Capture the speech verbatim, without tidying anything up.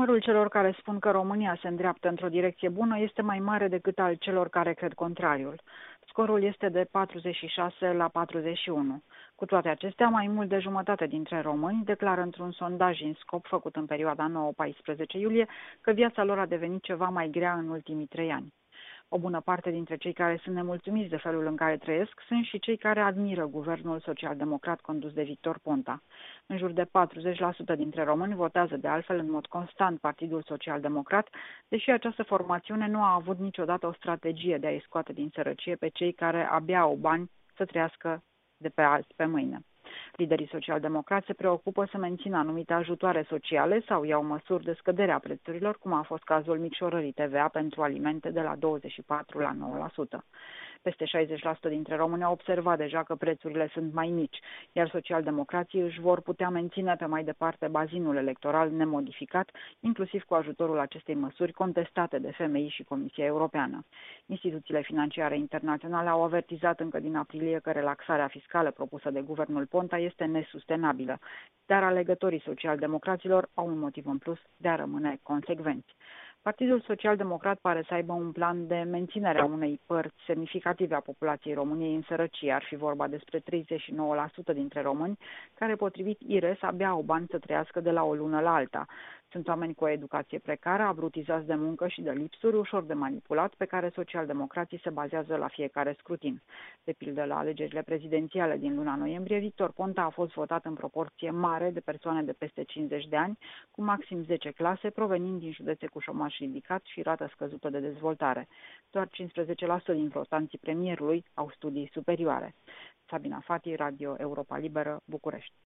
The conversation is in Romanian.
Numărul celor care spun că România se îndreaptă într-o direcție bună este mai mare decât al celor care cred contrariul. Scorul este de patruzeci și șase la patruzeci și unu. Cu toate acestea, mai mult de jumătate dintre români declară într-un sondaj INSCOP făcut în perioada nouă paisprezece iulie că viața lor a devenit ceva mai grea în ultimii trei ani. O bună parte dintre cei care sunt nemulțumiți de felul în care trăiesc sunt și cei care admiră guvernul social-democrat condus de Victor Ponta. În jur de patruzeci la sută dintre români votează de altfel în mod constant Partidul Social-Democrat, deși această formațiune nu a avut niciodată o strategie de a-i scoate din sărăcie pe cei care abia au bani să trăiască de pe azi pe mâine. Liderii social-democrați se preocupă să mențină anumite ajutoare sociale sau iau măsuri de scădere a prețurilor, cum a fost cazul micșorării T V A pentru alimente de la douăzeci și patru la nouă la sută. Peste șaizeci la sută dintre români au observat deja că prețurile sunt mai mici, iar social-democrații își vor putea menține pe mai departe bazinul electoral nemodificat, inclusiv cu ajutorul acestei măsuri contestate de F M I și Comisia Europeană. Instituțiile financiare internaționale au avertizat încă din aprilie că relaxarea fiscală propusă de guvernul Ponta este nesustenabilă, dar alegătorii social-democraților au un motiv în plus de a rămâne consecvenți. Partidul Social-Democrat pare să aibă un plan de menținere a unei părți semnificative a populației României în sărăcie. Ar fi vorba despre treizeci și nouă la sută dintre români care, potrivit I R E S, abia au bani să trăiască de la o lună la alta. Sunt oameni cu o educație precară, abrutizați de muncă și de lipsuri, ușor de manipulat, pe care social-democrații se bazează la fiecare scrutin. De pildă, la alegerile prezidențiale din luna noiembrie, Victor Ponta a fost votat în proporție mare de persoane de peste cincizeci de ani, cu maxim zece clase, provenind din județe cu șomaj ridicat și rată scăzută de dezvoltare. Doar cincisprezece la sută din votanții premierului au studii superioare. Sabina Fati, Radio Europa Liberă, București.